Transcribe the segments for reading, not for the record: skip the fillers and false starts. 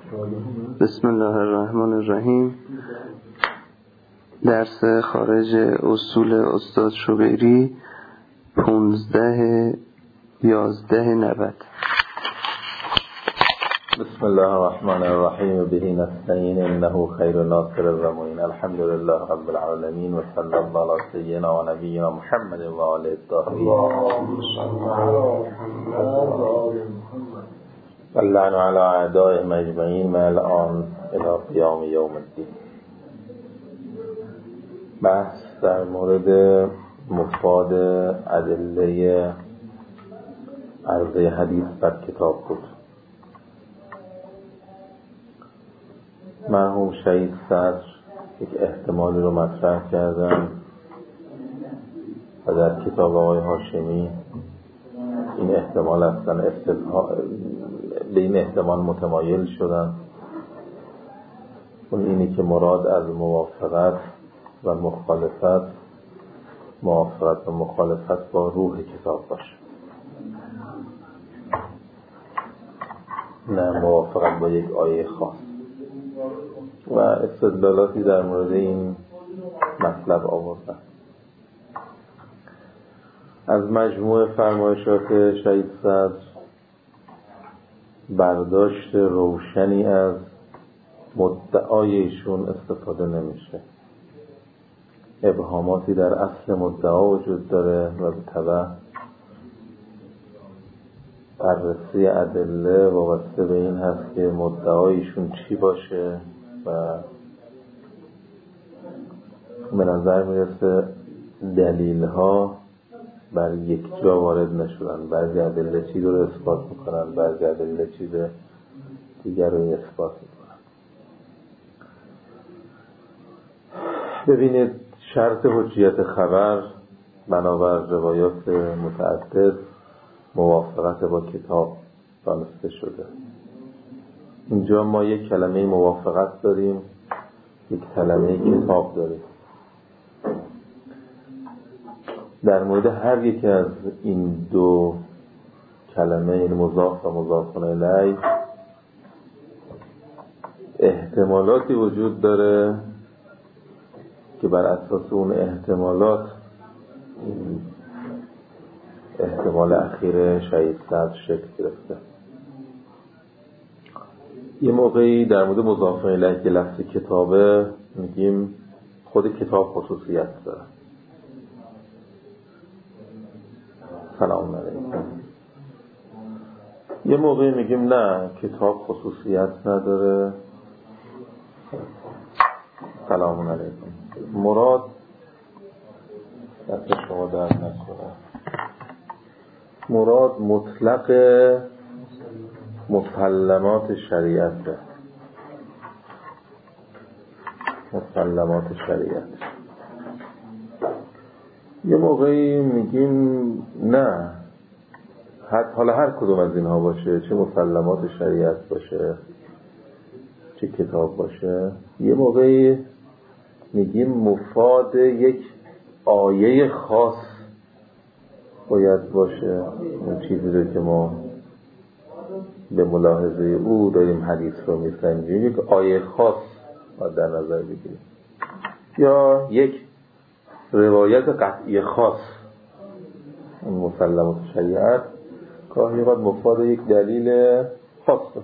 بسم الله الرحمن الرحیم. درس خارج اصول استاد شبیری 15/11/90. بسم الله الرحمن الرحیم. به نستعین انه خیر ناصر و معین. الحمد لله رب العالمین و صلی الله علی سیدنا و نبینا محمد و آله الطاهرین. اللعن علی اعدائهم اجمعین من الآن الی قیام یوم الدین. بحث در مورد مفاد ادله عرضه حدیث بر کتاب بود. مرحوم شهید صدر یک احتمالی رو مطرح کردن و در کتاب آقای هاشمی این احتمال اصلا به این احتمال متمایل شدن. اون اینی که مراد از موافقت و مخالفت با روح کتاب باشه، نه موافقت با یک آیه خاص. و استدلالاتی در مورد این مطلب آوردن. از مجموع فرمایشات شهید صدر برداشت روشنی از مدعای ایشون استفاده نمیشه. ابهاماتی در اصل مدعا وجود داره و به تبع بررسی ادله وابسته به این هست که مدعایشون چی باشه و به نظر میرسه دلیل ها بر یک جا وارد نشدن. بعضی ادله چیز رو اثبات میکنن، بعضی ادله چیز دیگر رو اثبات میکنن. ببینید، شرط حجیت خبر بنابر روایات متعدد موافقت با کتاب دانسته شده. اینجا ما یک کلمه موافقت داریم، یک کلمه کتاب داریم. در مورد هر یک از این دو کلمه، یعنی مضاف و مضاف الیه، احتمالاتی وجود داره که بر اساس اون احتمالات احتمال اخیر شهید صدر شکل گرفته. یه موقعی در مورد مضاف الیه که لفظ کتابه میگیم خود کتاب خصوصیت داره. سلام علیکم. یه موقعی میگیم نه، کتاب خصوصیت نداره. سلام علیکم. مراد دست شما در نکنه، مراد مطلق مسلمات شریعته. مسلمات شریعت. یه موقعی میگیم نه، حالا هر کدوم از اینها باشه، چه مسلمات شریعت باشه چه کتاب باشه. یه موقعی میگیم مفاد یک آیه خاص باید باشه. اون چیزی رو که ما به ملاحظه او داریم حدیث رو می‌فهمیم، یک آیه خاص باید در نظر بگیریم، یا یک روایت قطعی خاص. اون مسلمات شریعت گاهی وقت مفاد یک دلیل خاصه.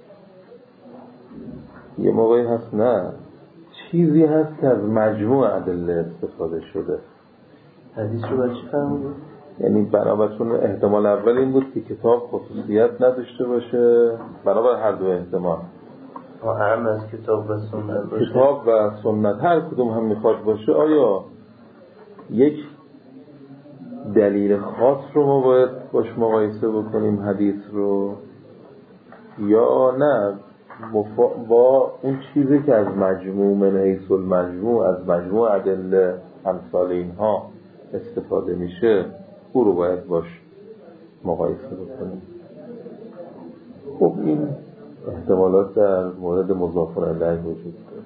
یه موقعی هست نه، چیزی هست که از مجموع ادله استفاده شده. حدیث رو برای چی فرمودید؟ یعنی بنابراین احتمال اول این بود که کتاب خصوصیت نداشته باشه، بنابر هر دو احتمال، اهم از کتاب و سنت باشه. کتاب و سنت هر کدوم هم میخواد باشه. آیا یک دلیل خاص رو ما باید باش مقایسه بکنیم حدیث رو، یا نه با اون چیزی که از مجموع من حیث المجموع، از مجموع ادله امثال اینها استفاده میشه، او رو باید باش مقایسه بکنیم. خب این احتمالات در مورد مضاف الیه وجود داره.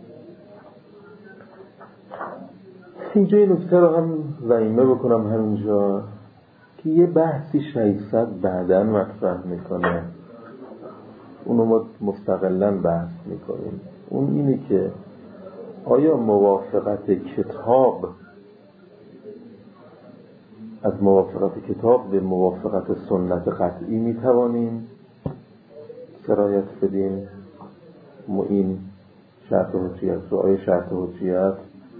اینجا یه نکته رو هم ضمیمه بکنم همینجا که یه بحثی شهید صدر بعداً مطرح میکنه اونو ما مستقلاً بحث میکنیم. اون اینه که آیا موافقت کتاب از موافقت کتاب به موافقت سنت قطعی میتوانیم سرایت بدیم؟ این شرط حجیت رو، آیا شرط حجیت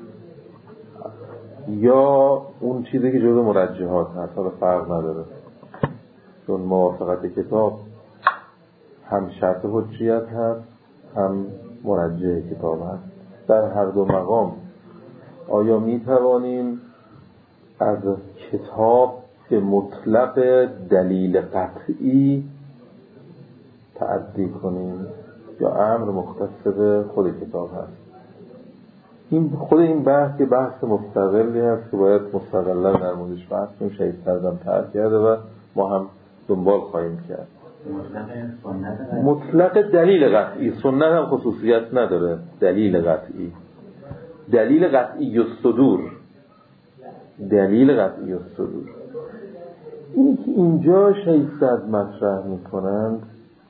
یا اون چیزی که جزء مرجحات هست؟ حالا فرق نداره، چون موافقت کتاب هم شرط حجیت هست هم مرجح کتاب هست. در هر دو مقام آیا می توانیم از کتاب به مطلق دلیل قطعی تعدی کنیم یا امر مختص به خود کتاب هست؟ خود این بحث که بحث مستقلی هست که باید مستقلا در موردش بحث کنیم. شهید سردم طرح کرده و ما هم دنبال خواهیم کرد. مطلق دلیل قطعی، سنت هم خصوصیت نداره. دلیل قطعی، دلیل قطعی الصدور، دلیل قطعی الصدور. اینی که اینجا شهید سرد مطرح میکنند،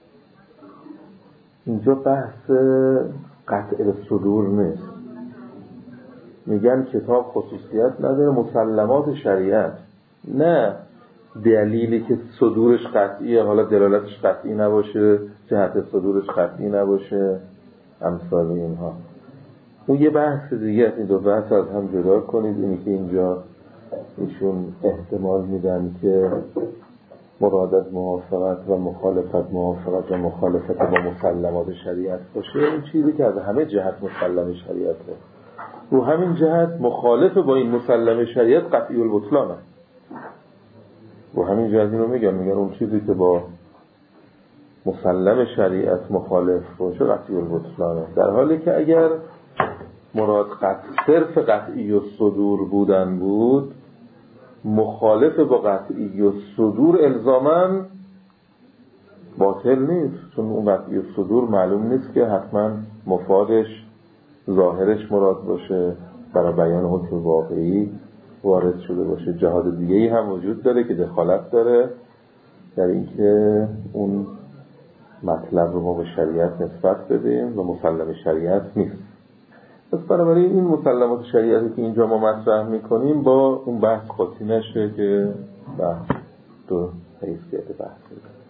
اینجا بحث قطع صدور نیست. میگن کتاب خصوصیت نداره، مسلمات شریعت. نه، دلیلی که صدورش قطعیه، حالا دلالتش قطعی نباشه، جهت صدورش قطعی نباشه، امثال اینها. اون یه بحث دیگه است. این دو بحث از هم جدا کنید. اینی که اینجا ایشون احتمال میدن که مراد از موافقت و مخالفت، موافقت و مخالفت با مسلمات شریعت باشه، این چیزی که از همه جهت مسلم شریعته. رو همین جهت مخالف با این مسلم شریعت قطعی البطلانه. رو همین جهت اینو میگن اون چیزی که با مسلم شریعت مخالف باشه قطعی البطلانه. در حالی که اگر مراد صرف قطعی الصدور بودن بود، مخالف با قطعی الصدور الزاماً باطل نیست، چون اون قطعی الصدور معلوم نیست که حتما مفادش ظاهرش مراد باشه، برای بیان حکم واقعی وارد شده باشه. جهاد دیگه‌ای هم وجود داره که دخالت داره در اینکه اون مطلب رو ما به شریعت نسبت بدیم و مسلم شریعت نیست. پس بنابراین این مسلمات شریعتی که اینجا ما مطرح میکنیم با اون بحث قاطی نشه که بحث دو حیثیت بحث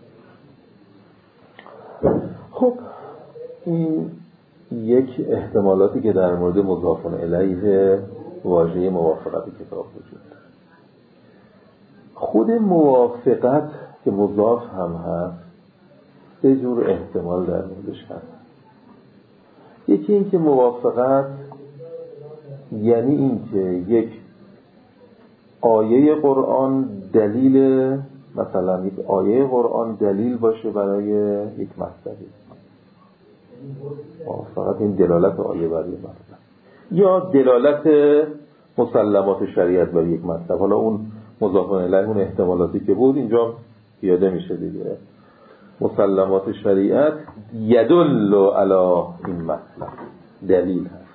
داره. خب این یک احتمالاتی که در مورد مضاف الیه واژه موافقت کتاب وجود داره. خود موافقت که مضاف هم هست، سه جور احتمال در موردش هست. یکی این که موافقت یعنی این که یک آیه قرآن دلیل، مثلا یک آیه قرآن دلیل باشه برای یک مطلبی. موافقت این دلالت آیه برای مطلب، یا دلالت مسلمات شریعت برای یک مطلب. حالا اون مضاف الیه اون احتمالاتی که بود اینجا پیاده میشه دیگه. مسلمات شریعت یدل علی این مطلب، دلیل هست.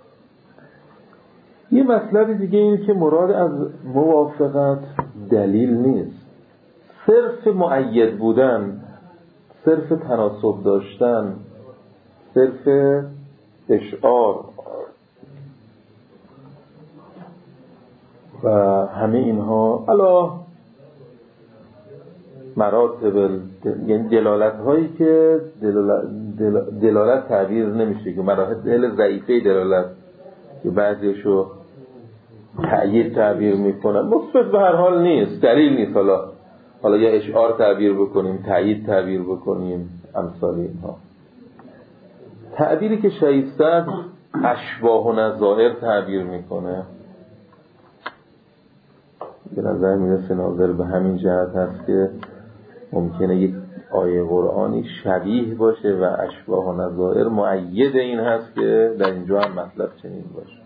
یه مطلب دیگه اینه که مراد از موافقت دلیل نیست، صرف مؤید بودن، صرف تناسب داشتن، صرف اشعار و همه اینها علا مراتب، یعنی دلالت هایی که دلالت تعبیر نمیشه، که مراحل ضعیفه دلالت که بعضیشو تأیید تعبیر میکنن، مثبت به هر حال نیست، دلیل نیست. حالا یا اشعار تعبیر بکنیم، تأیید تعبیر بکنیم، امثال اینها. تعبیری که شایسته اشباه و نظائر تعبیر میکنه، به نظر میرسه ناظر به همین جهت هست که ممکنه یک آیه قرآنی شبیه باشه و اشباه و نظائر مؤید این هست که در اینجا هم مطلب چنین باشه.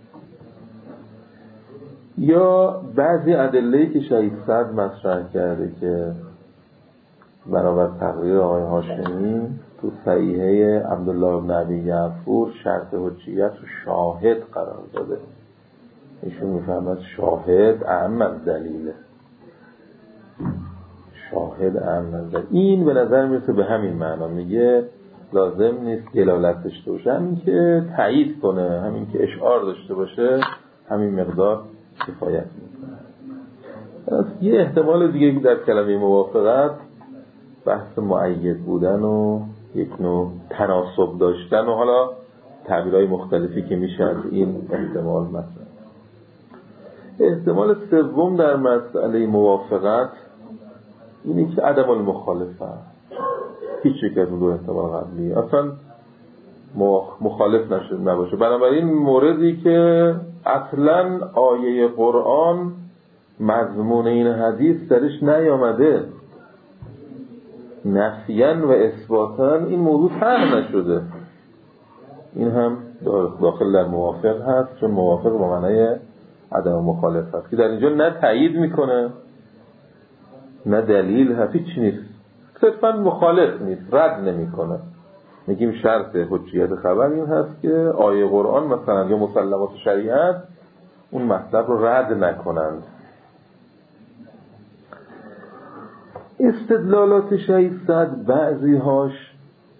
یا بعضی ادله‌ای که شهید سعد مطرح کرده که برابر تقریر آقای هاشمی تو صحیحه عبدالله بن ابی جعفر شرط حجیت و شاهد قرار داده. ایشون میفهمد شاهد اهم از دلیله. شاهد امر نظر. این به نظر میرسه به همین معنا، میگه لازم نیست دلالت داشته باشه، همین که تایید کنه، همین که اشعار داشته باشه همین مقدار کفایت میکنه. یه احتمال دیگه در کلمه موافقت بحث مؤید بودن و یک نوع تناسب داشتن و حالا تعبیرهای مختلفی که میشه از این احتمال مثلا. احتمال سوم در مسئله موافقت اینه که عدم المخالفه، هیچ یک از اون دو احتمال قبلی اصلا مخالف نباشه. بنابراین موردی که اصلا آیه قرآن مضمون این حدیث درش نیامده نفیاً و اثباتاً، این موضوع طرح نشده، این هم داخل در موافق هست، چون موافق با معنای عدم مخالفت هست که در اینجا نه تایید میکنه نه دلیل هست، هیچ نیست، صرفاً مخالف نیست، رد نمیکنه. میگیم شرط حجیت خبر این هست که آیه قرآن مثلا یا مسلمات شریعت اون مطلب رو رد نکنند. استدلالات 600 بعضی هاش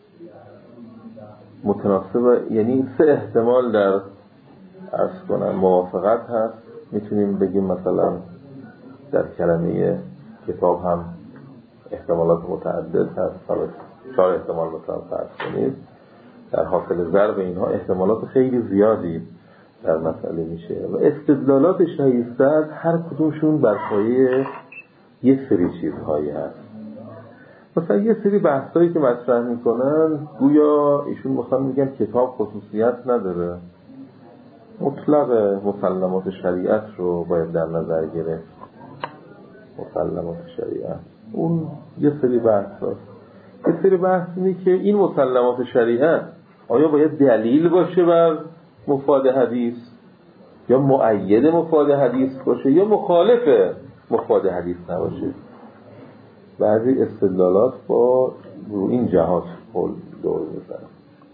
متناسب، یعنی سه احتمال در عرض کنم موافقت هست. میتونیم بگیم مثلا در کلمه کتاب هم احتمالات متعدد هست، 4 احتمال مثلا فرض کنید، در حاصل ضرب اینها احتمالات خیلی زیادی در مسئله میشه و استدلالات 600 هر کدومشون بر پایه یه سری چیزهایی هست. مثلا یه سری بحثایی که مطرح میکنن گویا ایشون میخوان میگن کتاب خصوصیت نداره، مطلق مسلمات شریعت رو باید در نظر گرفت. مسلمات شریعت اون یه سری بحث هست. یه سری بحث اینه که این مسلمات شریعت آیا باید دلیل باشه بر مفاد حدیث یا مؤید مفاد حدیث باشه یا مخالف مفاد حدیث نباشه. بعضی استدلالات با رو این جهات دور میزنن.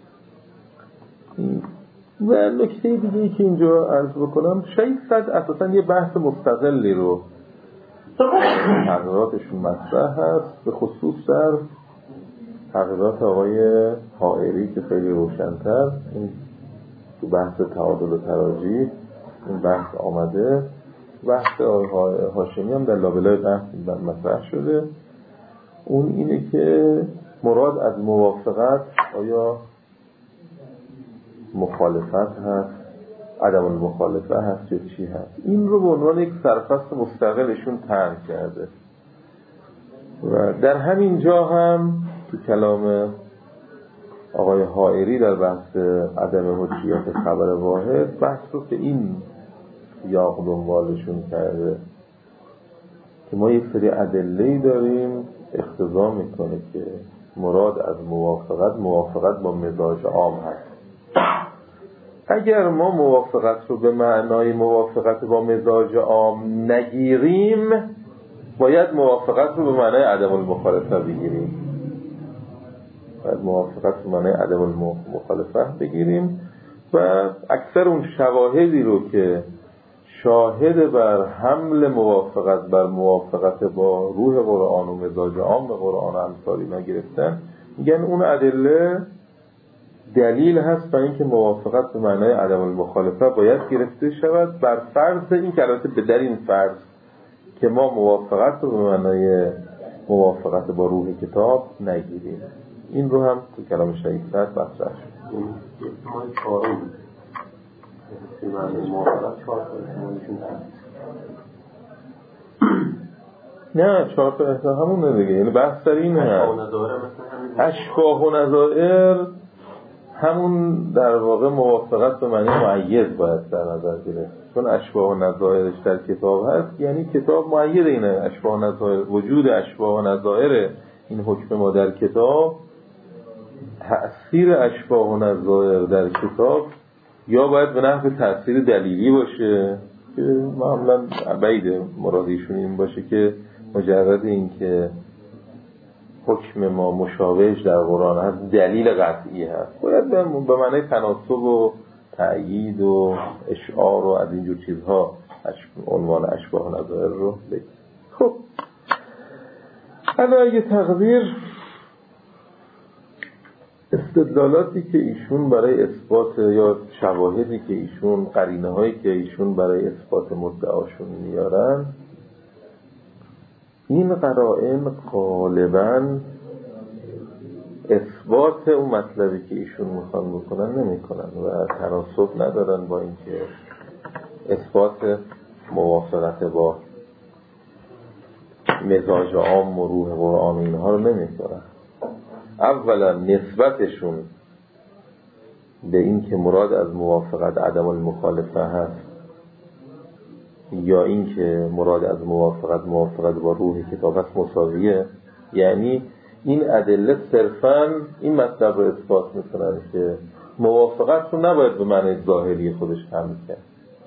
و نکته دیگه‌ای که اینجا عرض بکنم، 600 اساساً یه بحث مستقلی رو تغییراتشون مطرح هست، به خصوص در تغییرات آقای حائری که خیلی روشن‌تر این تو بحث تعادل و تراجیح این بحث آمده. بحث آقای هاشمی هم در لابلای بحث مطرح شده. اون اینه که مراد از موافقت آیا مخالفت هست، عدم المخالفه هست یا چی هست. این رو به عنوان یک سرفصل مستقلشون طرح کرده و در همین جا هم تو کلام آقای حائری در بحث عدم حجیت خبر واحد بحث رو که این سیاق دنبالشون کرده که ما یک سری ادله‌ای داریم اقتضا میکنه که مراد از موافقت با مزاج عام هست. اگر ما موافقت رو به معنای موافقت با مزاج عام نگیریم باید موافقت رو به معنای عدم المخالفه بگیریم. باید موافقت رو به معنای عدم المخالفه بگیریم و اکثر اون شواهدی رو که شاهد بر حمل موافقت بر موافقت با روح قرآن و مزاج عام قرآن و امثالی نگرفتن میگن اون ادله دلیل هست برای اینکه موافقت به معنای عدم المخالفه باید گرفته شود، بر فرض این که البته به در این فرض که ما موافقت رو به معنای موافقت با روح کتاب نگیریم. این رو هم تو کلام 600 مطرح شد. احتمال چهارم به معنای موافقت 4 احتمالشون هست. نه 4 تا احتمال همون دیگه، یعنی بحث در اینه اشباه و نظائر همون در واقع موافقت به معنی مؤید باید در نظر گرفت، چون اشباه و نظائرش در کتاب هست، یعنی کتاب مؤید اینه. اشباه و نظائر، وجود اشباه و نظائر این حکم ما در کتاب، تأثیر اشباه و نظائر در کتاب یا باید به نحو تأثیر دلیلی باشه که معمولا بعید مرادیشون این باشه که مجرد این که حکم ما مشابهش در قرآن هست دلیل قطعی هست، باید به معنی تناسب و تأیید و اشعار و از اینجور چیزها عنوان اشباه و نظائر رو بگیم. خب علاوه تقدیر استدلالاتی که ایشون برای اثبات یا شواهدی که ایشون قرینه هایی که ایشون برای اثبات مدعاشون میارن، این قرائن غالباً اثبات اون مطلبی که ایشون میخوان بکنن نمیکنن و تناسب ندارن با اینکه اثبات موافقت با مزاج عام و روح قرآن اینها رو نمیکنن. اولا نسبتشون به این که مراد از موافقت عدم المخالفه هست یا این که مراد از موافقت با روح کتاب هست مساویه. یعنی این ادله صرفاً این مطلب رو اثبات میکنن که موافقت رو نباید به معنی ظاهری خودش حمل کرد،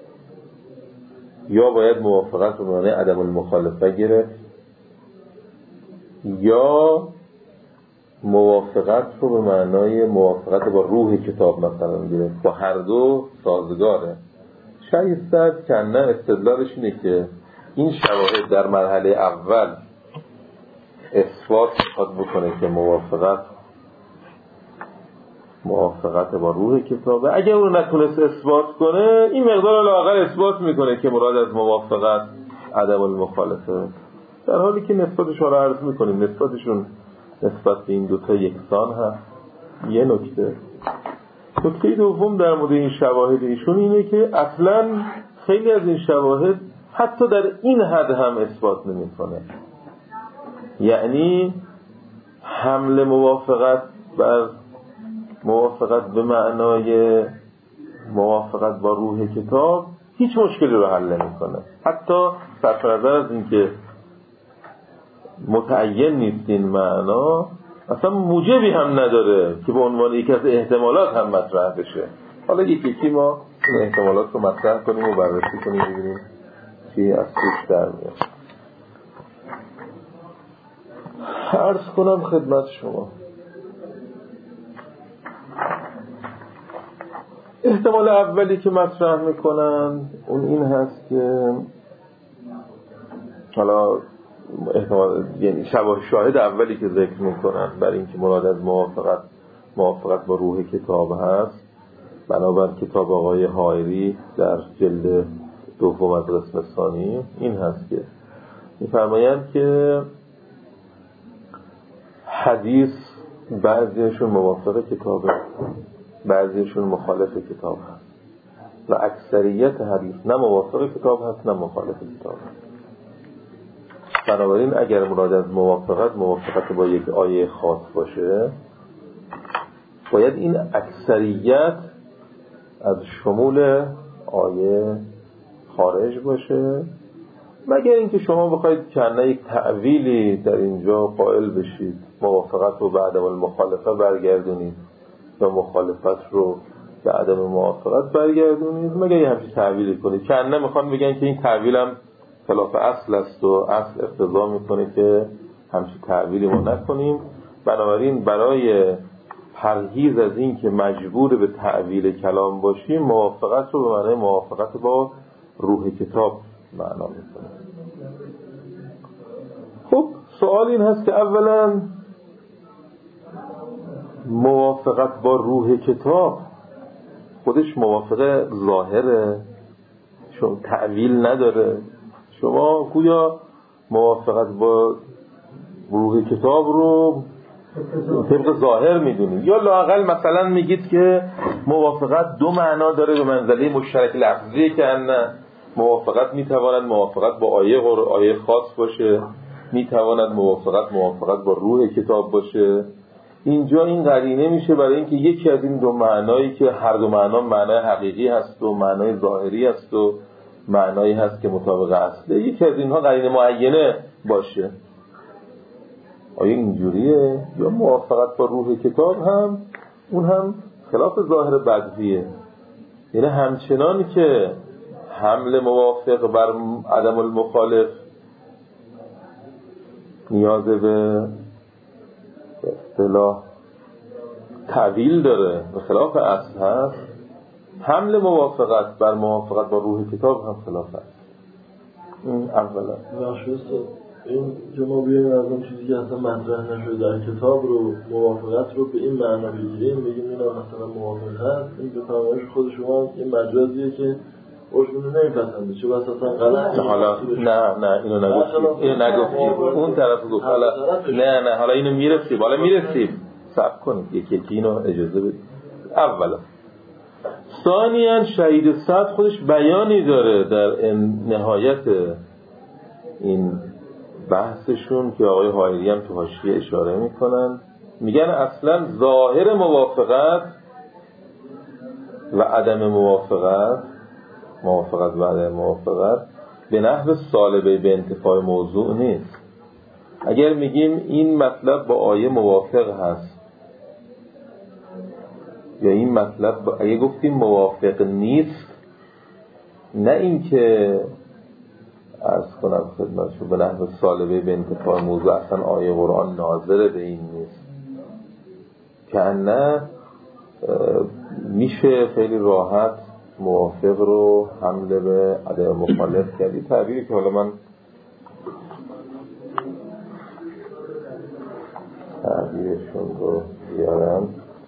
یا باید موافقت رو به معنی عدم المخالفه گرفت، یا موافقت رو به معنای موافقت با روح کتاب مثلا گرفت. با هر دو سازگاره. شایسته که نه استدلالش اینه که این شواهد در مرحله اول اثبات میخواد بکنه که موافقت با روح کتابه. اگر اون نتونست اثبات کنه، این مقدار لااقل اثبات میکنه که مراد از موافقت عدم المخالفه، در حالی که نسبتشون رو عرض میکنیم نسبتشون نسبت به این دوتا یکسان هست. یه نکته دوم در مورد این شواهد ایشون اینه که اصلا خیلی از این شواهد حتی در این حد هم اثبات نمیکنه. یعنی حمل موافقت بر موافقت به معنای موافقت با روح کتاب هیچ مشکلی رو حل نمیکنه. حتی صرف نظر از این که متعین نیست این معنا، اصلا موجبی هم نداره که به عنوان یکی از احتمالات هم مطرح بشه. حالا یکی ما این احتمالات رو مطرح کنیم و بررسی کنیم ببینیم چی از توش در میاد. عرض کنم خدمت شما احتمال اولی که مطرح میکنن اون این هست که حالا احتمال یعنی شاهد اولی که ذکر میکنن برای اینکه مراد از موافقت با روح کتاب هست، بنابر کتاب آقای حائری در جلد دوم از قسم ثانی این هست که میفرمایند که حدیث بعضیشون موافق کتابه، بعضیشون مخالف کتاب هست و اکثریت حدیث نه موافق کتاب هست نه مخالف کتاب هست. بنابراین اگر مراد از موافقت با یک آیه خاص باشه، باید این اکثریت از شمول آیه خارج باشه، مگر اینکه شما بخواید کنه یک تعویلی در اینجا قائل بشید، موافقت رو به عدم المخالفه برگردونید یا مخالفت رو به عدم موافقت برگردونید، مگر یه همچین تعویلی کنید. کنه میخوان بگن که این تعویلم خلاف اصل است و اصل اقتضا میکنه که همچین تعویلی ما نکنیم. بنابراین برای پرهیز از این که مجبور به تعویل کلام باشیم، موافقت رو به معنی موافقت با روح کتاب معنا میکنه. خب سوال این هست که اولا موافقت با روح کتاب خودش موافقه ظاهره، چون تعویل نداره. شما گویا موافقت با روح کتاب رو طبق ظاهر میدونید، یا لااقل مثلا میگید که موافقت دو معنا داره به منزله مشترک لفظی، که نه موافقت میتواند موافقت با آیه خاص باشه، میتواند موافقت با روح کتاب باشه. اینجا این قرینه میشه برای اینکه یکی از این دو معنایی که هر دو معنا معنای حقیقی هست و معنای ظاهری هست و معنایی هست که مطابق اصله، یکی از اینها قرینه معینه باشه. آیا اینجوریه؟ یا موافقت با روح کتاب هم اون هم خلاف ظاهر بدویه، یعنی همچنان که حمل موافق بر عدم المخالف نیاز به اصطلاح تعویل داره و خلاف اصل هست، حمل موافقت بر موافقت با روح کتاب هم خلاف هست. این اولا این که ما بیاییم از اون چیزی که اصلا مطرح نشده در کتاب رو موافقت رو به این معنا بگیریم، بگیم این مثلا موافق هست، این به فرمایش خود شما این مجازیه که عرفمون رو نمیپسنده، چه بس اصلا غلط حالا نه اینو نگفتیم اون طرف گفت حالا نه حالا اینو میرسیم صبر کنید یکی اینو اجازه بدید. اولا ثانیاً شهید صد خودش بیانی داره در نهایت این بحثشون که آقای حائری هم تو حاشیه اشاره میکنن، میگن اصلا ظاهر موافقت و عدم موافقت و عدم موافقت به نحو سالبه به انتفاع موضوع نیست. اگر میگیم این مطلب با آیه موافق هست یا این مطلب اگه گفتیم موافق نیست، نه این که عرض کنم خدمتشون به نحو سالبه به انتفاع موضوع اصلا آیه قرآن ناظر به این نیست، که نه میشه خیلی راحت موافق رو حمله به عدم مخالف کردی. تعبیری که حالا من تعبیرشون رو بیارم.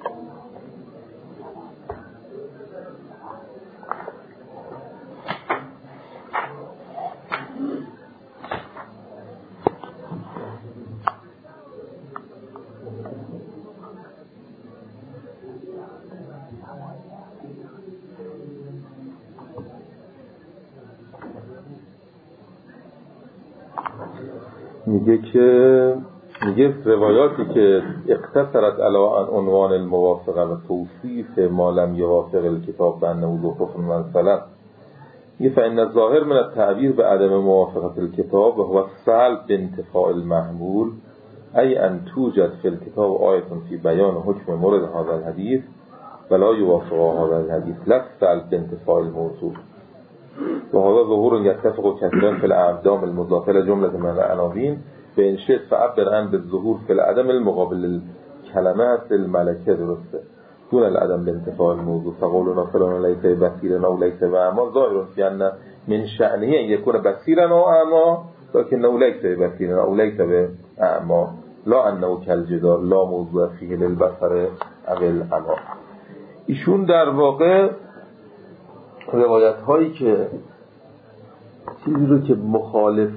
میگه روایاتی که اقتصرت علی عنوان الموافقه و توصیف ما لم یوافق الکتاب بانه ذو مثلا، میگه فإن الظاهر من التعبیر به عدم موافقت الکتاب و هو سلب انتفاع المحمول ای ان توجد فی الکتاب آیه فی بیان حکم مورد هذا الحدیث ولا یوافق هذا الحدیث لا سلب انتفاع الموضوع و هذا ظهور يتفق كثيرا في الاعدام المضافه لجمله من العناوين به شئت فعبر عن بالظهور في العدم المقابل الكلمات الملكه درسته دون العدم بانتفاع الموضوع فقولنا فلان ليس بصيرا او ليس باعمى ظاهر في ان من شأنه ان يكون بصيرا او اعمى لكنه ليس بصيرا او ليس باعمى لا انه كالجدار لا موضوع فيه للبصر او العمى. ایشون در واقع روایت هایی که چیزی رو که مخالف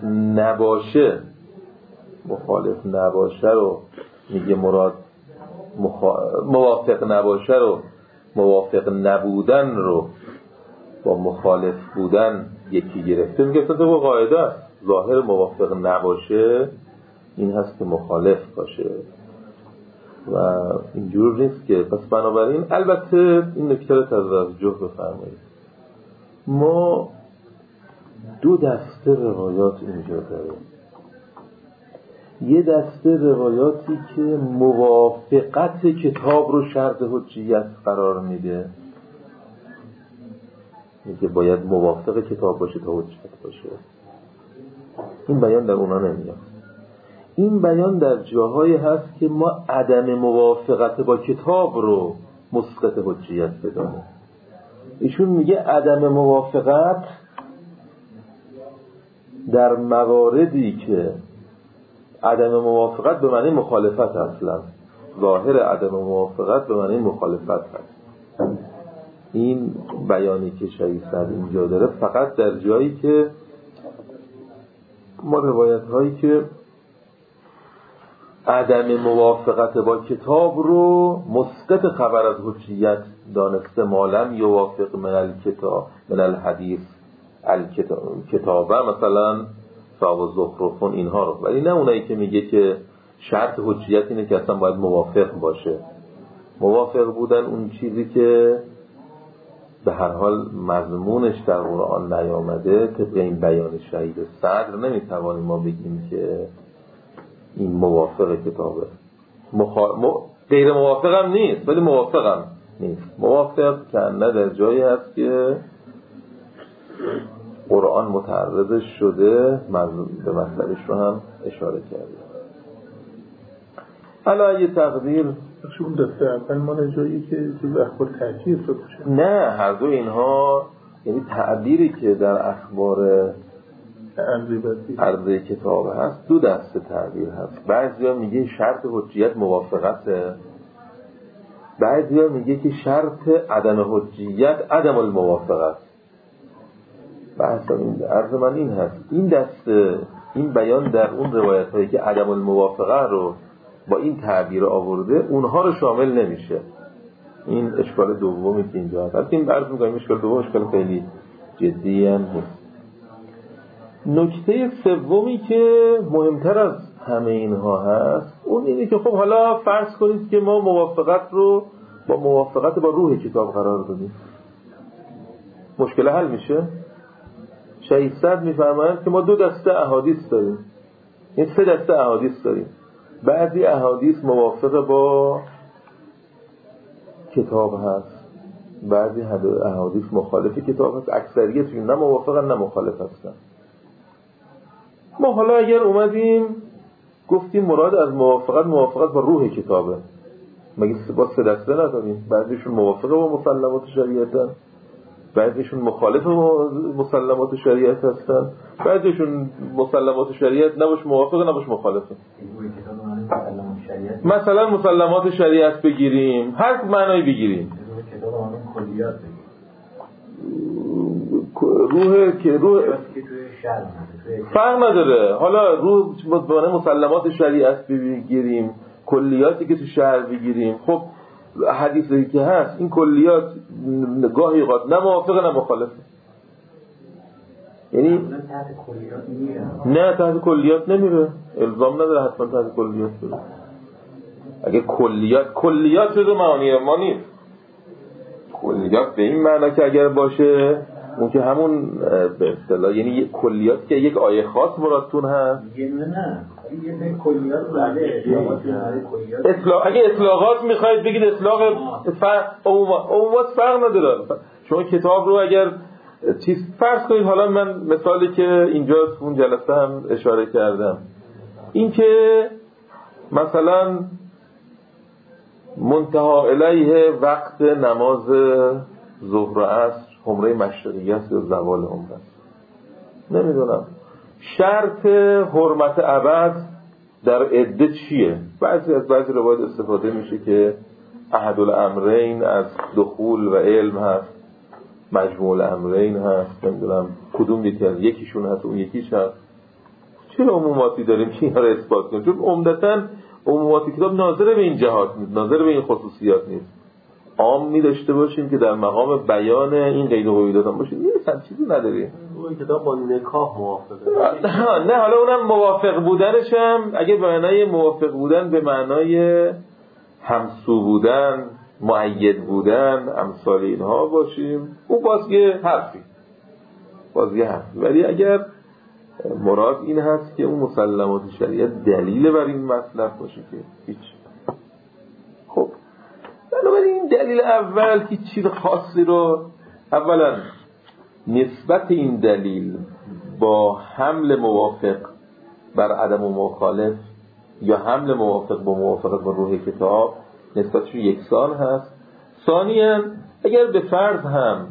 نباشه رو میگه مراد موافق نباشه رو موافق نبودن رو با مخالف بودن یکی گرفته، میگه تو قاعده است ظاهر موافق نباشه این هست که مخالف باشه و اینجور نیست که پس بنابراین البته این نکته رو توجه بفرمایید ما دو دسته روایات اینجا داریم. یه دسته روایاتی که موافقت کتاب رو شرط حجیت قرار میده، میگه باید موافق کتاب باشه تا حجیت باشه. این بیان در اونا نمیاد. این بیان در جاهایی هست که ما عدم موافقت با کتاب رو مسقط حجیت بدانیم. ایشون میگه عدم موافقت در مواردی که عدم موافقت به معنی مخالفت اصلا ظاهر عدم موافقت به معنی مخالفت هست. این بیانی که شهید صد اینجا داره فقط در جایی که ما روایت هایی که عدم موافقت با کتاب رو مسقط خبر از حجیت دانسته مالم یوافق من الکتاب من الحدیث کتابه مثلا صاحب زخرفون اینها رو، ولی نه اونایی که میگه که شرط حجیت اینه که اصلا باید موافق باشه. موافق بودن اون چیزی که به هر حال مضمونش در قرآن نیامده طبق این بیان شهید صدر نمیتوانیم ما بگیم که این موافق کتابه. غیر موافق هم نیست ولی موافق هم نیست. موافق که نه در جایی هست که قرآن متعرضش شده به مطلبش رو هم اشاره کرده. حالا یه تقدیر اون دسته اول مال جایی که جز اخبار تأکید شده باشه. نه هر دو اینها یعنی تعبیری که در اخبار عرضه کتاب هست. دو دسته تعبیر هست. بعضیا میگه شرط حجیت موافقته، بعضیا میگه که شرط عدم حجیت عدم الموافقت. بحث این عرض من این هست، این دسته این بیان در اون روایت هایی که عدم الموافقه رو با این تعبیر آورده اونها رو شامل نمیشه. این اشکال دومی که اینجا هست. این عرض میکنیم اشکال دوم اشکال خیلی جدی هم نیست. نکته سومی که مهمتر از همه اینها هست اون اینه که خب حالا فرض کنید که ما موافقت رو با موافقت با روح کتاب قرار دادیم، مشکل حل میشه؟ شهیدصد میفرمایند که ما دو دسته احادیث داریم، این سه دسته احادیث داریم. بعضی احادیث موافق با کتاب هست، بعضی احادیث مخالف کتاب هست، اکثریتشون نه موافقن نه مخالف هستن. ما حالا اگر اومدیم گفتیم مراد از موافقت با روح کتابه، مگه با سه دسته نداریم؟ بعضیشون موافقه با مسلمات شریعتن، بعضیشون مخالف با مسلمات شریعت هستن، بعضیشون مسلمات شریعت نباش موافقه نباش مخالفه. مثلا مسلمات شریعت بگیریم، هر معنایی بگیریم، روح فرق نداره. حالا روح مطمئن مسلمات شریعت بگیریم، کلیاتی که تو شهر بگیریم، خب حدیثی که هست این کلیات گاهی اوقات نه موافقه نه مخالفه. یعنی نه تحت کلیات نمیره، الزام نداره حتما تحت کلیات بره. اگه کلیات شده معانی ما نیست. کلیات به این معنی که اگر باشه اون که همون به اصطلاح یعنی کلیات که یک آیه خاص مرادتون هست. نه یه کلیات بله اگه اطلاقات میخواید بگید اطلاق عمومات فرق نداره. شما کتاب رو اگر چیز فرض کنید، حالا من مثالی که اینجا اون جلسه هم اشاره کردم این که مثلا منتهی الیه وقت نماز ظهر و عصر حمره مشرقیه است یا زوال عمره است، نمیدونم شرط حرمت ابد در عده چیه؟ بعضی روایت استفاده میشه که احد الامرین از دخول و علم هست، مجموع الامرین هست، نمیدونم کدوم یکیشون هست اون یکیش هست. چرا عموماتی داریم که اینا رو اثبات کنیم؟ چون عمدتاً عموماتی کتاب ناظر به این جهات نیست، ناظر به این خصوصیات نیست. عامی داشته باشیم که در مقام بیان این قید و قیودات هم باشیم، نیست چیزی نداریم. اون کتاب با نکاح موافقه. نه حالا اونم موافق بودنش هم اگه به معنای موافق بودن به معنای همسو بودن، مؤید بودن، امثال اینها باشیم، اون بازگه حرفی. ولی اگر مراد این هست که اون مسلمات شریعت دلیل بر این مطلب باشه که هیچ. خب بنابراین این دلیل اول که چیز خاصی رو اولا نسبت این دلیل با حمل موافق بر عدم و مخالف یا حمل موافق با موافقت با روح کتاب نسبتشون یکسان هست. ثانیاً اگر به فرض هم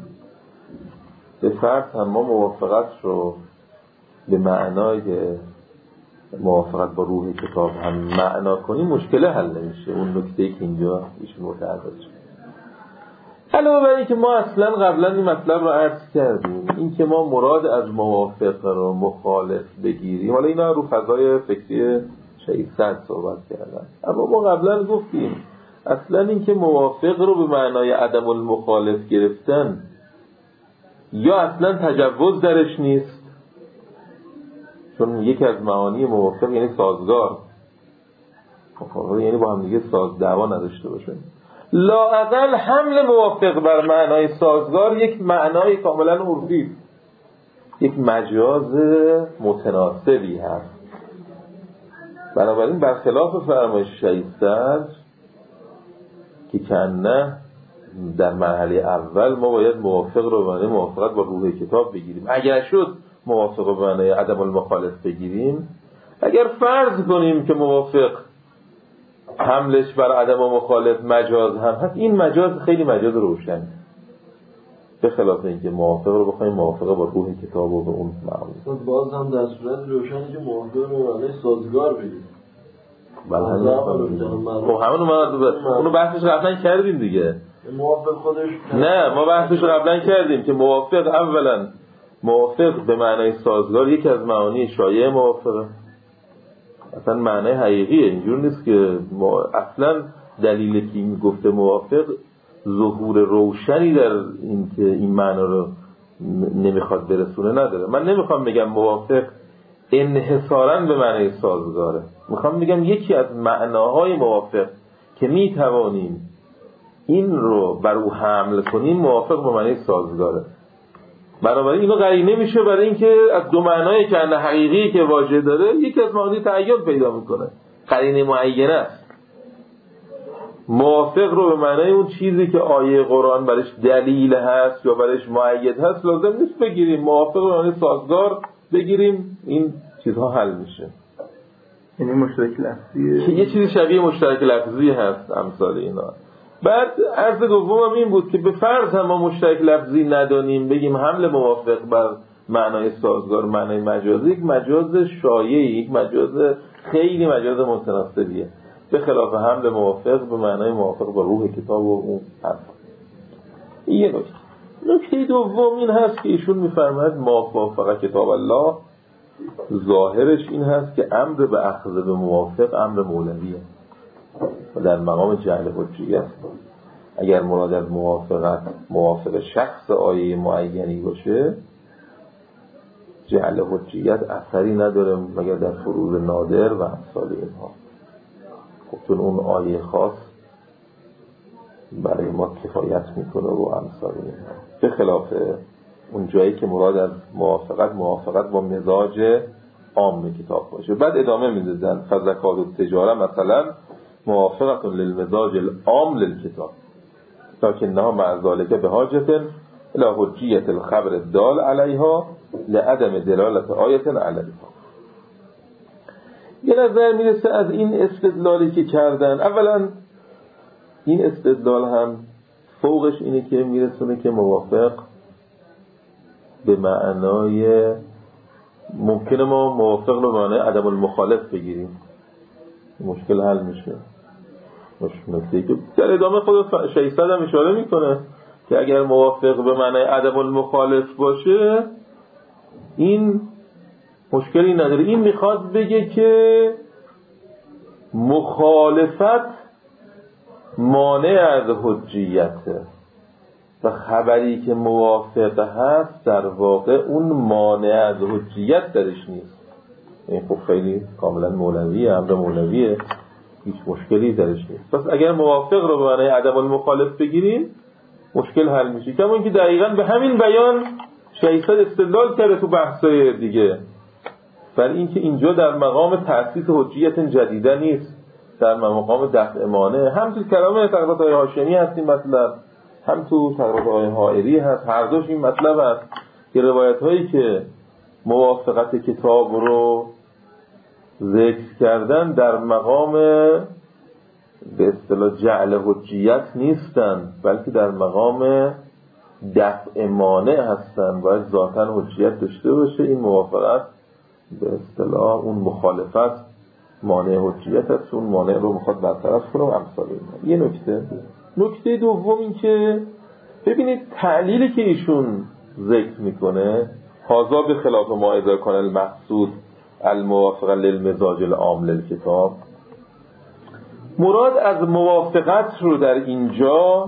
ما موافقت رو به معنای موافقت با روح کتاب هم معنا کنیم مشکل حل نمیشه. اون نکته‌ای که اینجا ایشون متعرض شد. علاوه بر این که ما اصلا قبلا این مطلب رو عرض کردیم، این که ما مراد از موافق رو مخالف بگیریم، حالا اینا رو فضای فکری شهیدصد صحبت کردن، اما ما قبلا گفتیم اصلا این که موافق رو به معنای عدم المخالف گرفتن یا اصلا تجوز درش نیست، چون یکی از معانی موافق یعنی سازگار، یعنی با هم دیگه دعوا نداشته باشه. لااقل حمل موافق بر معنای سازگار یک معنای کاملا عرفی، یک مجاز متناسبی هست. بنابراین برخلاف فرمایش شهیدصد که کنه در مرحله اول ما باید موافق رو به معنای موافقت با روح کتاب بگیریم. اگر شد موافق رو به معنای عدم المخالف بگیریم. اگر فرض کنیم که موافق حملش بر عدم و مخالف مجاز هم هست، این مجاز خیلی مجاز روشن. به خلاف اینکه موافق رو بخوایم موافقه با روح کتاب و به اون معانی. باز هم در صورت روشنی که موافق به معنی سازگار بگیم. بله اونو بحثش قبلا کردیم دیگه. موافق خودش نه ما بحثش قبلا کردیم که موافق اولا موافق به معنای سازگار یکی از معانی شایع موافقه، اصلا معنی حقیقیه، اینجور نیست که اصلا دلیلی که این گفته موافق ظهور روشنی در این که این معنا رو نمیخواد برسونه نداره. من نمیخوام بگم موافق انحصاراً به معنای سازگاره، میخوام بگم یکی از معناهای موافق که میتوانیم این رو بر او حمل کنیم موافق به معنای سازگاره. بنابراین اینو قرینه میشه برای اینکه از دو معنای که ان حقیقی که واژه داره یکی از معانی تعین پیدا میکنه، قرینه معینه است. موافق رو به معنای اون چیزی که آیه قرآن برش دلیل هست یا برش مؤید هست لازم نیست بگیریم، موافق به معنای سازگار بگیریم، این چیزها حل میشه. یعنی مشترک لفظیه که یه چیزی شبیه مشترک لفظی هست امثال اینا. بعد عرض دومم این بود که به فرض هم ما مشترک لفظی ندانیم بگیم حمل موافق بر معنای سازگار معنای مجازی، یک مجاز شایعی، یک مجاز خیلی مجاز متناسبیه، به خلاف حمل موافق به معنای موافق با روح کتاب و اون هست. این یه نکته دوم این هست که ایشون میفرماید موافقه کتاب الله ظاهرش این هست که امر به اخذ به موافق امر مولویه و در مقام جعل حجیت. اگر مراد از موافق شخص آیه معینی باشه جعل حجیت اثری نداره مگر در فروض نادر و امثال اینها. خب چون اون آیه خاص برای ما کفایت میکنه و امثال اینها، به خلاف اون جایی که مراد از موافقت با مزاج عام کتاب باشه. بعد ادامه میدادن فزکات التجاره مثلا موافقت للمزاج العام للکتاب لکنها مع ذلك بحاجت الى حجیت الخبر الدال علیها لعدم دلالت آیت علیها. یه نظر میرسه از این استدلالی که کردن، اولا این استدلال هم فوقش اینه که میرسونه که موافق به معنای ممکنه ما موافق رو به معنای عدم المخالف بگیریم، مشکل حل میشه. نکته که در ادامه خود 600 هم اشاره میکنه که اگر موافق به معنای عدم المخالف باشه این مشکلی نداره. این میخواد بگه که مخالفت مانع از حجیته و خبری که موافق هست در واقع اون مانع از حجیت درش نیست. این خب خیلی کاملا مولویه، امر مولویه، هیچ مشکلی درش نیست. پس اگر موافق رو به معنای عدم المخالف بگیریم مشکل حل میشه. کما اینکه دقیقاً به همین بیان 600 استدلال کرده تو بحثای دیگه، برای اینکه اینجا در مقام تأسیس حجیت جدیده نیست، در مقام دفع مانع. هم تو کلام تقریبات های هاشمی هست این مطلب، هم تو تقریبات های حائری هست، هر دوش این مطلب هست که روایت هایی که موافقت کتاب رو ذکر کردن در مقام به اصطلاح جعل حجیت نیستن، بلکه در مقام دفع مانع هستن. باید ذاتاً حجیت داشته باشه این موافقت، به اصطلاح اون مخالفت مانع حجیت هست، اون مانع رو میخواد برطرف کنه و امثال اینها. یه نکته دوم این که ببینید تعلیلی که ایشون ذکر میکنه هذا به خلاف ما اذا کان المقصود الموافقه للمزاج العام للکتاب، مراد از موافقت رو در اینجا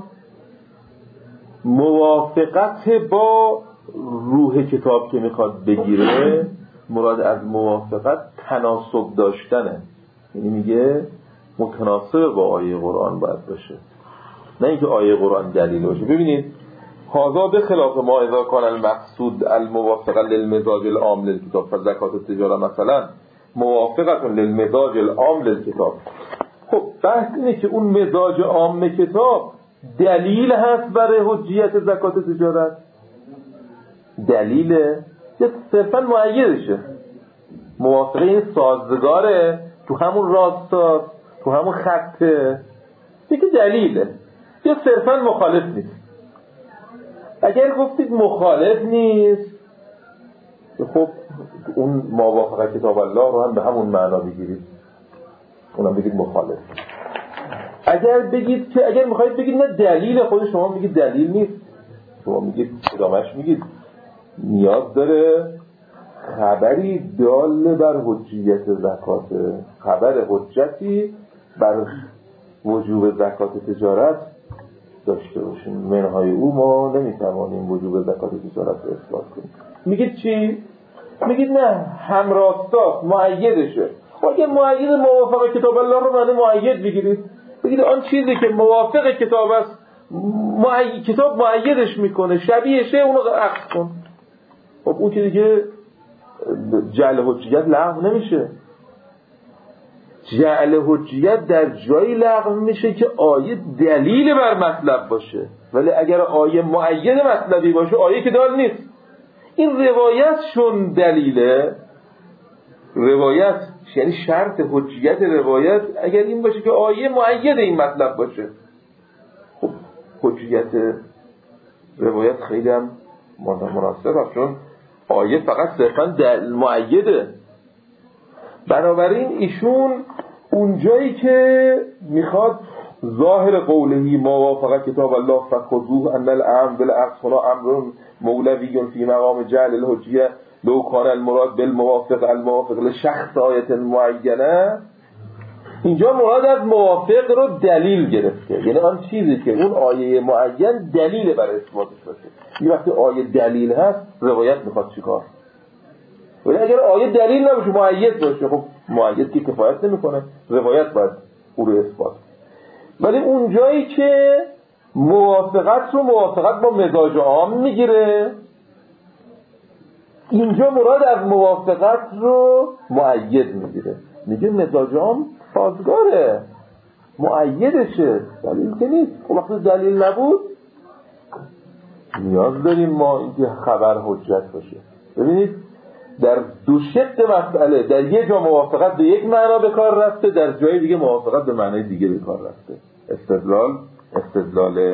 موافقت با روح کتاب که میخواد بگیره، مراد از موافقت تناسب داشتنه، یعنی میگه متناسب با آیه قرآن باید باشه، نه اینکه آیه قرآن دلیل باشه. ببینید هذا به خلاف ما اذا کان المقصود الموافقه للمزاج العام للکتاب فزکات التجاره مثلا موافقت للمزاج العام للکتاب. خب بحث اینه که اون مزاج عام کتاب دلیل هست برای حجیت زکات تجارت، دلیله یا صرفا مؤیدشه؟ موافقه این سازگاره، تو همون راستا، تو همون خطه، یکی دلیله یا صرفا مخالف نیست. اگر گفتید مخالف نیست، خب اون موافقت کتاب الله رو هم به همون معنا بگیرید، اونم بگید مخالف. اگر بگید که اگر میخواید بگید نه دلیل، خود شما میگید دلیل نیست، شما میگید ادامهش میگید نیاز داره خبری دال بر حجیت زکات، خبر حجتی بر وجوب زکات تجارت داشته باشیم. منهای او ما نمیتوانیم وجوب زکات تجارت رو اثبات کنیم. میگید چی؟ میگید نه همراستاست، مؤیدشه. اگه مؤید موافق کتاب الله رو معنی مؤید بگیرید، بگید آن چیزی که موافق کتاب است کتاب مؤیدش میکنه، شبیهشه، اونو عکس کن. خب اون که دیگه جعل حجیت لغو نمیشه. جعل حجیت در جایی لغو میشه که آیه دلیل بر مطلب باشه، ولی اگر آیه مؤید مطلبی باشه آیه که دال نیست. این روایت شون دلیله، روایت یعنی شرط حجیت روایت اگر این باشه که آیه مؤید این مطلب باشه. خب حجیت روایت خیلی هم مناسبه، چون آیه فقط صرفا مؤیده. بنابراین ایشون اونجایی که میخواد ظاهر قولهی موافقت کتاب الله فخذوه ان الامر بالعکس هنا امر مولوی فی مقام جعل الحجیه لو کان المراد بالموافق الموافق لشخص آیه معینه، اینجا مراد از موافق رو دلیل گرفته، یعنی آن چیزی که اون آیه معین دلیل بر اثباتش باشه. این وقتی آیه دلیل هست روایت میخواد چیکار؟ ولی اگر آیه دلیل نباشه مؤید باشه، خب مؤید که کفایت نمیکنه، روایت باید او رو اثبات. ولی اون جایی که موافقت رو موافقت با مزاج عام میگیره، اینجا مراد از موافقت رو مؤید میگیره، میگه مزاج عام سازگاره، مؤیدشه، دلیل که نیست. خب وقتی دلیل نبود نیاز داریم ما اینکه خبر حجت باشه. ببینید در دو شق مسئله، در یک جا موافقت به یک معنا به کار رفته، در جای دیگه موافقت به معنای دیگه به کار رفته. استدلال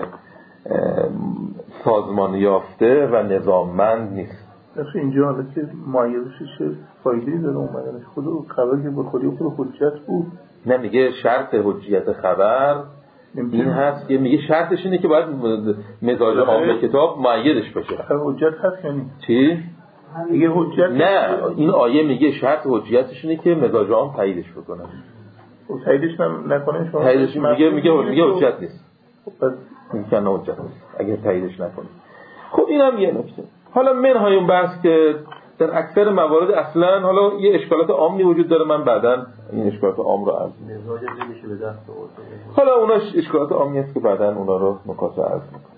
سازمان یافته و نظاممند نیست. مثل اینجا حالا که معیدش چه فایده‌ای داره اومدنش؟ خود خبر که به خود حجت بود. نه میگه شرط حجیت خبر این هست که میگه شرطش اینه که باید مزاج عام کتاب معیدش باشه. حجت هست یعنی چی؟ میگه حجت نه، این آیه میگه شرط حجیتش اینه که مزاج عام تاییدش بکنه. خب تاییدش نکنه شما تاییدش میگه حجت نیست. خب پس میگه نه حجت نیست اگه تاییدش نکنه. خب اینم یه نکته. حالا منهای اون بحث که در اکثر موارد اصلا حالا یه اشکالات عامی وجود داره، من بعداً این اشکالات عام رو عرض می‌کنم. مزاج نمیشه به دست آورد. حالا اوناش اشکالات عامی است که بعداً اونا رو مکاتبه عرض می‌کنم.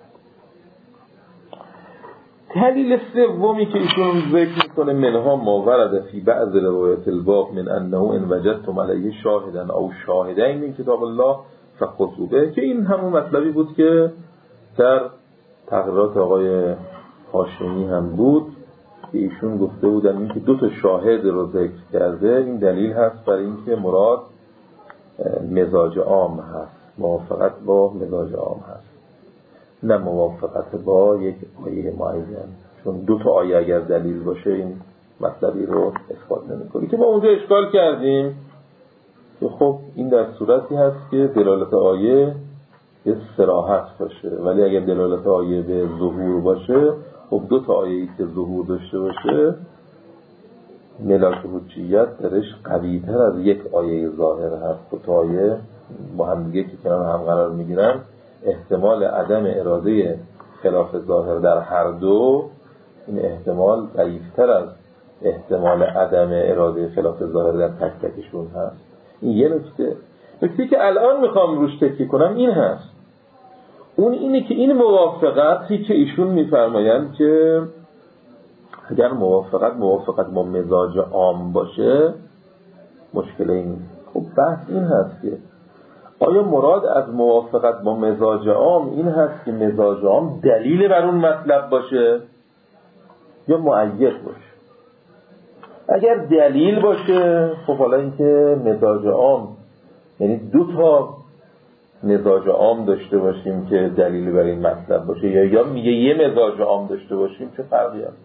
دلیل سومی که ایشون ذکر می‌کنه منها ما ورد فی بعض روایات الباب من انه ان وجدتم علیه شاهدا او شاهدین من کتاب الله فخذوا به، که این همون مطلبی بود که در تقریرات آقای هاشمی هم بود که ایشون گفته بودن اینکه دو تا شاهد رو ذکر کرده، این دلیل هست برای اینکه مراد مزاج عام هست، موافقت با مزاج عام هست، نه موافقت با یک آیه معین، چون دو تا آیه اگر دلیل باشه این مطلبی رو اثبات نمی‌کنه. که ما اونجا اشکال کردیم که خب این در صورتی هست که دلالت آیه یه صراحت باشه، ولی اگر دلالت آیه به ظهور باشه، خب دو تا آیه‌ای که ظهور داشته باشه ملاک حجیت درش قوی‌تر از یک آیه ظاهر هست. دو تا آیه با هم دیگه که کنار هم قرار میگیرن، احتمال عدم اراده خلاف ظاهر در هر دو، این احتمال ضعیف‌تر از احتمال عدم اراده خلاف ظاهر در تک تکشون هست. این یه نکته که الان میخوام روش تکیه کنم این هست. اون اینه که این موافقتی که ایشون میفرمایند که اگر موافقت با مزاج عام باشه مشکل این، خب بحث این هست که آیا مراد از موافقت با مزاج عام این هست که مزاج عام دلیل بر اون مطلب باشه یا مؤید باشه؟ اگر دلیل باشه، خب حالا این که مزاج عام یعنی دو تا مزاج عام داشته باشیم که دلیلی برای این مطلب باشه یا میگه یه مزاج عام داشته باشیم، چه فرقی هست؟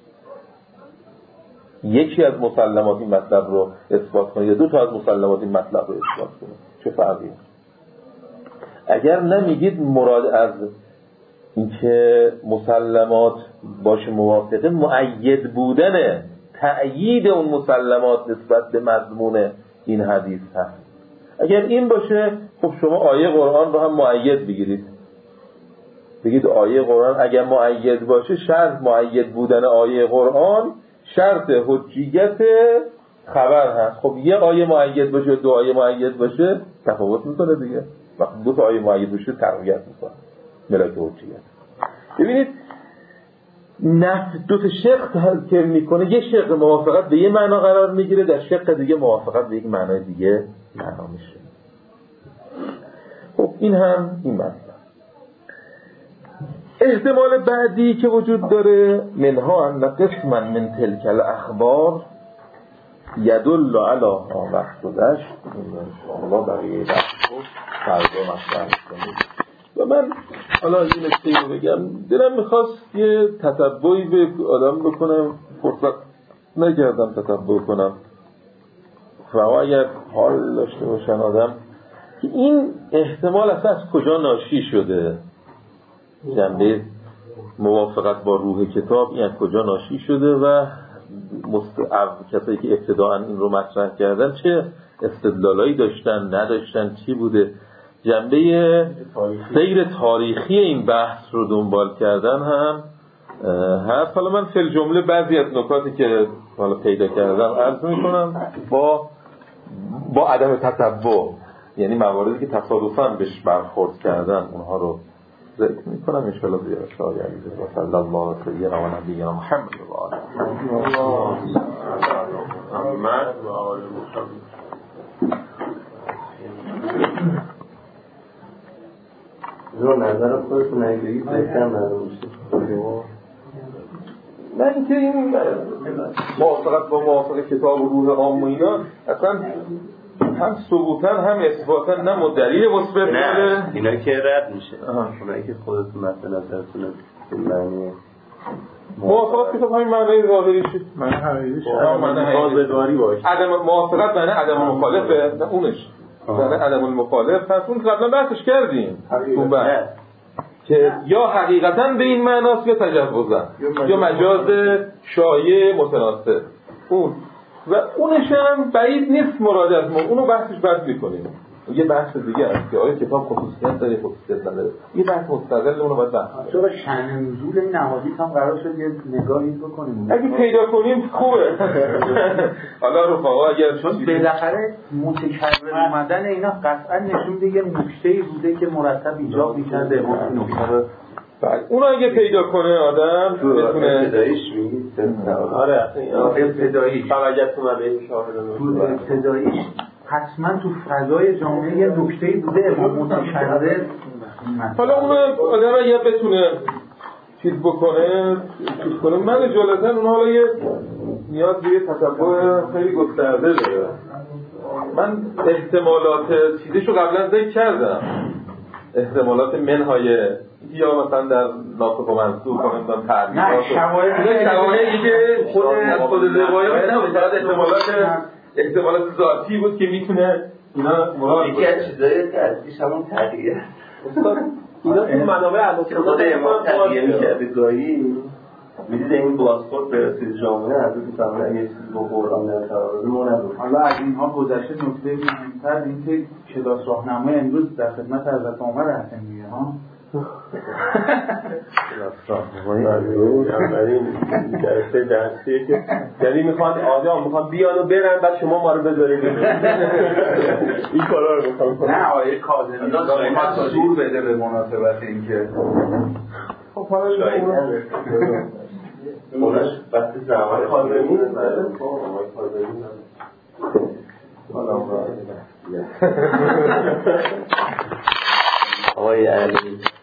یکی از مسلمات این مطلب رو اثبات کنه یا دو تا از مسلمات این مطلب رو اثبات کنه، چه فرقی هست؟ اگر نمیگید مراد از اینکه مسلمات باشه موافقه مؤید بودن تأیید اون مسلمات نسبت به مضمون این حدیث هست. اگر این باشه خب شما آیه قرآن رو هم مؤید بگیرید، بگید آیه قرآن اگر مؤید باشه، شرط مؤید بودن آیه قرآن شرط حجیت خبر هست. خب یه آیه مؤید باشه دو آیه مؤید باشه تفاوت میکنه دیگه. وقتی دو تا آیه مؤید باشه تقویت میکنه ملاک حجیت. ببینید دو تا شق که میکنه، یه شق موافقت به یه معنا قرار میگیره، در شق دیگه موافقت به یک معنای دیگه معنا میشه. خب این هم این مطلب. احتمال بعدی که وجود داره منها ان قسما من تلک الاخبار یدل علی وقت گذشت. الله بقیه بحث رو فردا مطرح کنید. و من حالا این نکته رو بگم، دلم میخواست یه تتبعی به آدم بکنم، فرصت نکردم تتبع کنم. و اگر حال داشته باشن آدم که این احتمال از کجا ناشی شده، جنبه موافقت با روح کتاب این از کجا ناشی شده و کسایی که ابتداعا این رو مطرح کردن چه استدلالایی داشتن نداشتن، چی بوده، جنبه سیر تاریخی این بحث رو دنبال کردن هم هست. حالا من فی الجمله بعضی از نکاتی که حالا پیدا کردم عرض میکنم با عدم تتبع، یعنی مواردی که تصادفاً بهش برخورد کردن اونها رو ذکر میکنم ان شاء الله. دیگه شاید و صلی الله علیه و نبینا محمد و آله محمد و آله محمد. زور نظر خودتون نگیرید بهتر معلوم میشه. نه اینکه این موافقت با موافقه کتاب و روح عام و اینا اصلا هم ثبوتاً هم اثباتاً نه دلیل مثبت داره، اینا که رد میشه. اونایی که خودتون مثلا درتون معنی موافقت کتاب همین معنی ظاهری شد، معنی حقیقیش بازداری باشه. عدم موافقت معنی عدم مخالفه، نه اونش معنی عدم المخالف هست. اون قبلا بحثش کردیم اون بحث که یا حقیقتاً به این معناست یا تجوزاً یا مجاز شایع متناسب. اون و اونش هم بعید نیست مراد از ما، اونو بحثش بعد میکنیم. یه بحث دیگه است که آیا کتاب خصوصیت داره خصوصیت نداره، یه بحث مستقل اونو باید بحث کنیم. چرا شأن نزول این احادیث هم قرار شد یه نگاهی بکنیم اگه پیدا کنیم خوبه. حالا رفقا اگر چون بالاخره متکرر اومدن اینا قطعا نشون میده نکته‌ای بوده که مرتب ایجاب می‌کرده اون نکته رو. اون اگه پیدا کنه آدم بتونه ابتداییش میگید. آره ابتداییش فقط اومده شاهد ابتداییش حتما تو فضای جامعه یه نکته‌ای بوده متکرر. حالا اون آدم اگه بتونه چیز بکنه من اجالتا اون حالا یه نیاز به یه تتبع خیلی گسترده داره. من احتمالات چیزشو قبلا ذکر کردم، احتمالات منهای یا مثلا در ناسخ و منسوخ کنم تعبیرات نه شواهدی که خود روایات نه فقط احتمالات ذاتی بود که میتونه اینا مراد یکی از چیزای تأثیرش همون تغییر استاد اینا تو منابع که خود امام تغییر میکرده گاهی میدید این بازخورد برسید جامعه از این زمانه اگه چیزی با قرآن در تعارض ما نبود. حالا از اینها گذشته نکته مهمتر این که کلاس راهنمای امروز در خدمت حضرت عمر هستن میگه ها این جلسه درسیه که یعنی میخوان آدم بیان و برن بعد شما ما رو بذارید این کارا رو میخوان. نه آیه کاظمی دائما زور بده به مناسبت این که خب حالا اونش وقتی زمان کاظمی آقای علی